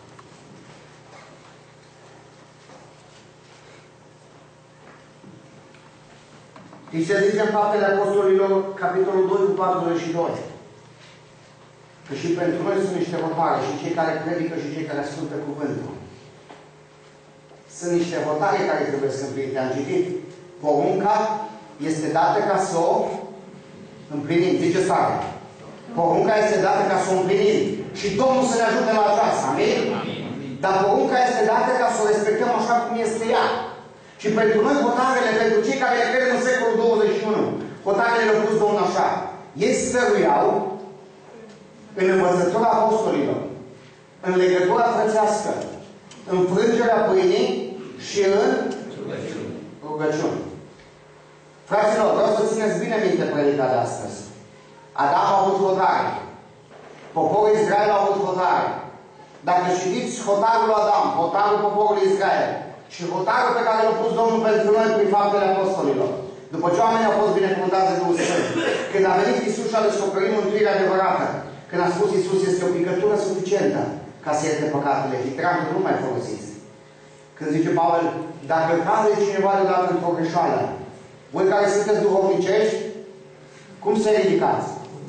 Știți ce zice în Faptele Apostolilor, capitolul 2 cu 42? Că și pentru noi sunt niște hotare, și cei care predică și cei care ascultă cuvântul. Sunt niște hotare care trebuie să împlinite. Am citit. Porunca este dată ca să o împlinim. Ziceți tare. Porunca este dată ca să o împlinim. Și Domnul să ne ajute la aceasta. Amin? Dar porunca este dată ca să o respectăm așa cum este ea. Și pentru noi hotarele, pentru cei care le cred în secolul 21, hotarele le-au pus Domnul așa. Ei stăruiau în învățătura apostolilor, în legătura frățească, în frângerea pâinii și în rugăciuni. Fraților, vreau să țineți bine minte predica de astăzi. Adam a avut hotare. Poporul Israel a avut hotare. Dacă știți hotarul lui Adam, hotarul poporului Israel și hotarul pe care l-a pus Domnul pentru noi prin Faptele Apostolilor, după ce oamenii au fost binecuvântați de Duhul Sfânt, când a venit Iisus și a descoperit mântuirea adevărată, când a spus Iisus este o picătură suficientă ca să ierte păcatele, hidrantul nu mai folosiți. Când zice Pavel, dacă cade cineva deodată într-o greșeală, voi care sunteți duhovnicești, cum să ridicați?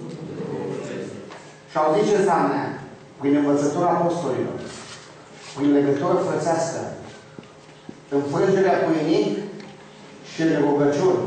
Și auziți ce înseamnă? Prin învățătura apostolilor, prin legătură frățească, în frângerea pâinii și în rugăciuni.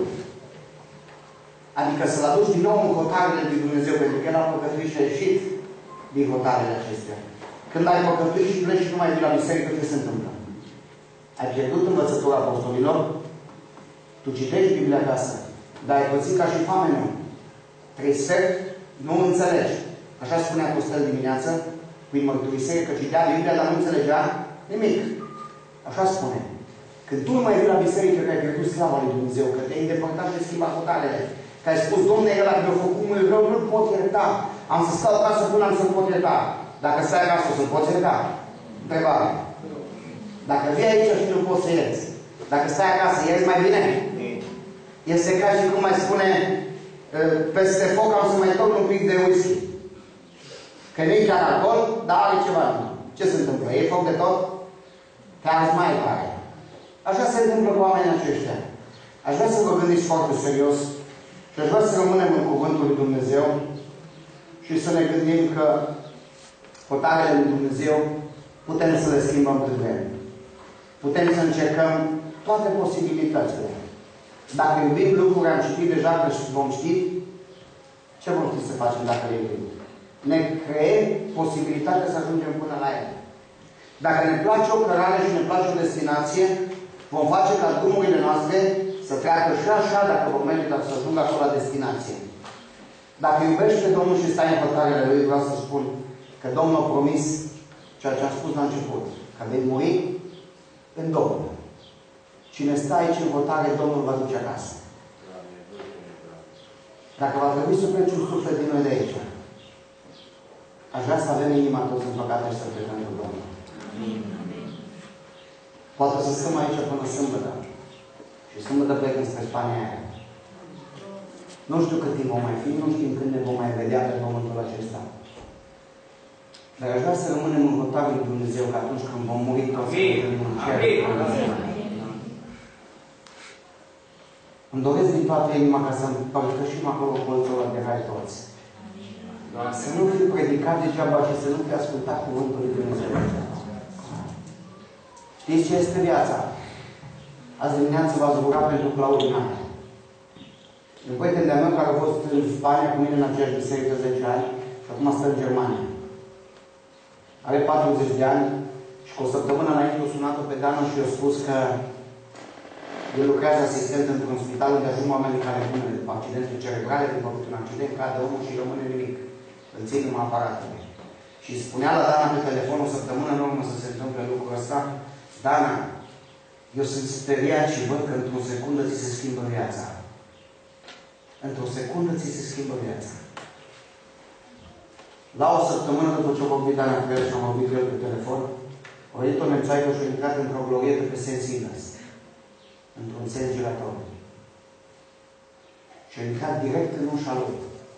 Adică să-l aduci din nou în hotarele lui Dumnezeu, pentru că el a păcătuit și a ieșit din hotarele acestea. Când ai păcătuit și pleci și nu mai vii la biserică, ce se întâmplă? Ai pierdut învățătura apostolilor? Tu citești Biblia acasă, dar ai pățit ca și famenul. 3 sfert, nu înțelegi. Așa spunea Costel dimineață, prin mărturisire, că citea Biblia, dar nu înțelegea nimic. Așa spune. Când tu nu mai vii la biserică, că ai pierdut slava lui Dumnezeu, că te-ai îndepărtat și schimba hotarele, că ai spus, Dom'le, el mi-a făcut mult rău, nu-l pot ierta. Am să stau acasă până am să-l pot ierta. Dacă stai acasă, o să-l poți ierta? Întrebare. Dacă vii aici și nu poți să ierți. Dacă stai acasă, ierți mai bine? Este ca și cum mai spune, peste foc am să mai torn un pic de whisky. Că nu e chiar alcool, dar are ceva. Ce se întâmplă? E foc de tot? Te arzi mai tare. Așa se întâmplă cu oamenii aceștia. Aș vrea să vă gândiți foarte serios și aș vrea să rămânem în Cuvântul lui Dumnezeu și să ne gândim că hotarele lui Dumnezeu putem să le schimbăm cât vrem. Putem să încercăm toate posibilitățile. Dacă iubim lucruri, am citit deja că vom ști, ce vom ști să facem dacă le iubim? Ne creăm posibilitatea să ajungem până la el. Dacă ne place o cărare și ne place o destinație, vom face ca drumurile noastre să treacă și așa, dacă vom merge, dar să ajungă acolo la destinație. Dacă iubești pe Domnul și stai în hotărârile Lui, vreau să spun că Domnul a promis ceea ce am spus la început, că vei muri în Domnul. Cine stă aici în hotare, Domnul va duce acasă. Dacă va trebui să pleci un suflet din noi de aici, aș vrea să avem inima toți împăcată și să plecăm cu Domnul. Poate să stăm aici până sâmbătă. Și sâmbătă plecăm spre Spania aia. Nu știu cât timp vom mai fi, nu știm când ne vom mai vedea pe pământul acesta. Dar aș vrea să rămânem în hotarul lui Dumnezeu, că atunci când vom muri toți în cer. Îmi doresc din toată inima ca să împărtășim acolo colțul ăla de rai toți. Să nu fi predicat degeaba și să nu fi ascultat cuvântul lui Dumnezeu. Știți ce este viața? Azi dimineață v-a zburat pentru Claudinare. Un prieten de-a meu care a fost în Spania cu mine în aceeași biserică 10 ani și acum stă în Germania. Are 40 de ani și cu o săptămână înainte o sunat-o pe Dana și i-a spus că el lucrează asistent într-un spital unde ajung oamenii care vin după accidente cerebrale, după un accident, cade omul și rămâne nimic. Îl țin numai aparatele. Și spunea la Dana pe telefon o săptămână în urmă să se întâmple lucrul ăsta: Dana, eu sunt speriat și văd că într-o secundă ți se schimbă viața. Într-o secundă ți se schimbă viața. La o săptămână după ce a vorbit Dana cu el și am vorbit cu el pe telefon, a venit o nemțaică și a intrat într-o glorietă pe sens invers. Într-un sens giratoriu. Și a intrat direct în ușa lui.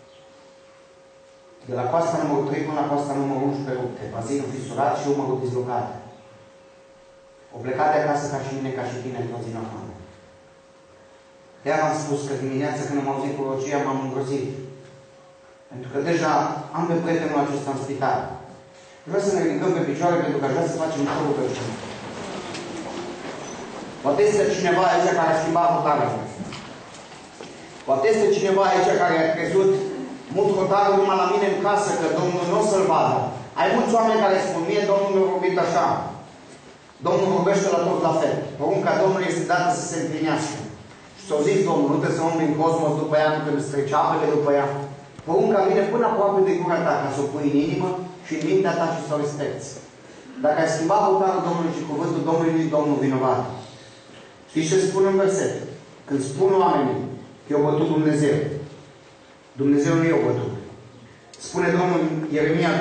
De la coasta numărul 3 până la coasta numărul 11 rupte. Bazinul fisurat și umărul dislocat. O plecat de acasă ca și mine, ca și tine, într-o zi normală. De-aia am spus că dimineața când am auzit prorocia, m-am îngrozit. Pentru că deja am pe prietenul acesta în spital. Vreau să ne ridicăm pe picioare pentru că aș vrea să facem o rugăciune. Poate este cineva aici care a schimbat hotarul. Poate este cineva aici care a crezut mult hotarul numai la mine în casă, că Domnul nu o să-l vadă. Ai mulți oameni care spun mie, Domnul mi-a vorbit așa. Domnul vorbește la tot la fel. Porunca Domnului este dată să se împlinească. Și s-o zis Domnul, nu te să umbli în cosmos după ea, nu te strece apele după ea. Porunca vine până aproape de gura ta, ca să o pui în inimă și în mintea ta și să o respecti. Dacă ai schimbat hotarul Domnului și cuvântul Domnului, nu-i Domnul vinovat. Știți ce spun în verset? Când spun oamenii că i-a bătut Dumnezeu, Dumnezeu nu i-a bătut. Spune Domnul Ieremia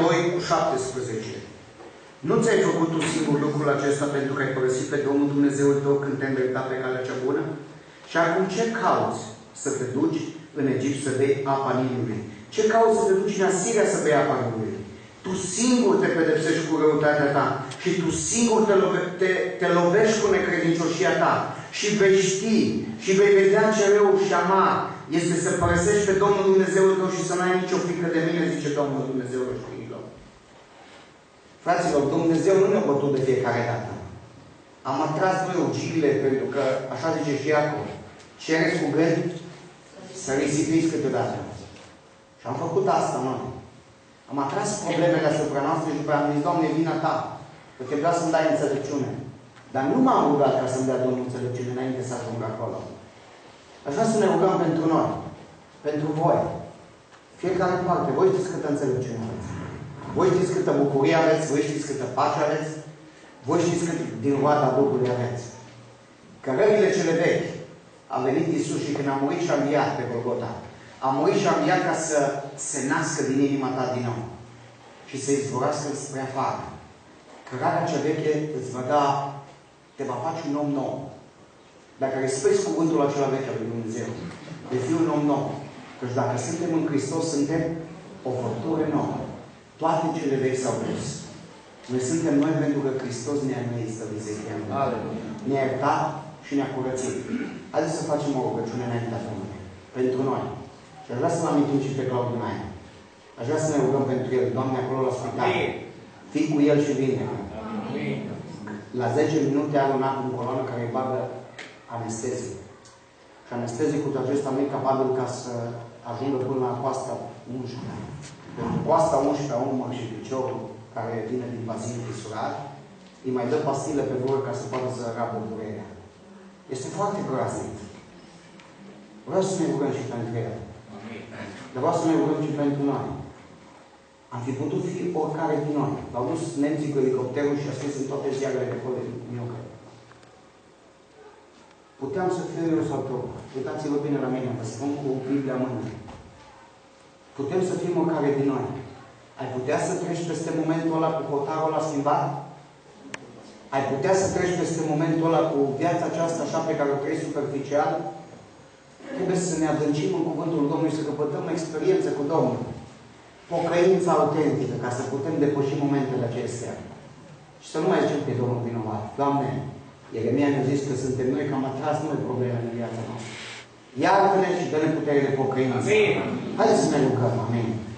2:17. Nu ți-ai făcut tu singur lucrul acesta pentru că ai părăsit pe Domnul Dumnezeul tău când te-ai îndreptat pe calea cea bună? Și acum ce cauți să te duci în Egipt să bei apa Nilului? Ce cauți să te duci în Asiria să bei apa Nilului? Tu singur te pedepsești cu răutatea ta și tu singur te lovești cu necredincioșia ta și vei ști și vei vedea ce rău și amar este să părăsești pe Domnul Dumnezeul tău și să n-ai nicio frică de mine, zice Domnul Dumnezeul știrilor. Fraților, Dumnezeu nu ne-a bătut de fiecare dată. Am atras noi urgiile pentru că, așa zice și Iacov, cereți cu gând să risipiți câteodată. Și am făcut asta noi. Am atras problemele asupra noastre și după am zis, Doamne, vina ta, că te vreau să-mi dai înțelepciune. Dar nu m-am rugat ca să-mi dea Domnul înțelepciune înainte să ajung acolo. Aș vrea să ne rugăm pentru noi, pentru voi. Fiecare parte. Voi știți câtă înțelepciune aveți. Voi știți câtă bucurie aveți, voi știți câtă pace aveți, voi știți cât din roada Duhului aveți. Că rările cele vechi a venit Iisus și când a murit și a înviat pe Golgota, a murit și a înviat ca să se nască din inima ta din nou și să izvorască spre afară. Cărarea cea veche îți va da, te va face un om nou. Dacă respecti cuvântul acela veche al lui Dumnezeu, vei fi un om nou. Căci dacă suntem în Hristos, suntem o făptură nouă. Toate cele vechi s-au dus. Noi suntem noi pentru că Hristos ne-a înnoit, să vi se cheamă. Ne-a iertat și ne-a curățit. Haideți să facem o rugăciune înaintea Domnului. Pentru noi. Și aș vrea să-l amintim și pe Claudiu Naia. Aș vrea să ne rugăm pentru el. Doamne, acolo la spital. Fii cu el și vine. La 10 minute are un act în coloană care îi bagă anestezie. Și anestezicul acesta nu e capabil ca să ajungă până la coasta 11. Pentru coasta 11, umăr și piciorul care vine din bazin fisurat, îi mai dă pastile pe gură ca să poată să rabă durerea. Este foarte groaznic. Vreau să ne rugăm și pentru el. Dar vreau să ne rugăm și pentru noi. Am fi putut fi oricare din noi. L-au dus nemții cu elicopterul și a scris în toate ziarele de acolo din Miocă. Puteam să fiu eu sau tu. Uitați-vă bine la mine, vă spun cu Biblia în mână. Putem să fim oricare din noi. Ai putea să treci peste momentul ăla cu hotarul ăla schimbat? Ai putea să treci peste momentul ăla cu viața aceasta așa pe care o trăiești superficial? Trebuie să ne adâncim în cuvântul Domnului, să căpătăm experiență cu Domnul. Pocăința autentică, ca să putem depăși momentele acestea. Și să nu mai zicem că e Domnul vinovat. Doamne, Ieremia ne-a zis că suntem noi, că am atras noi probleme în viața noastră. Iartă-ne și dă-ne putere de pocăință. Haideți să ne rugăm. Amin.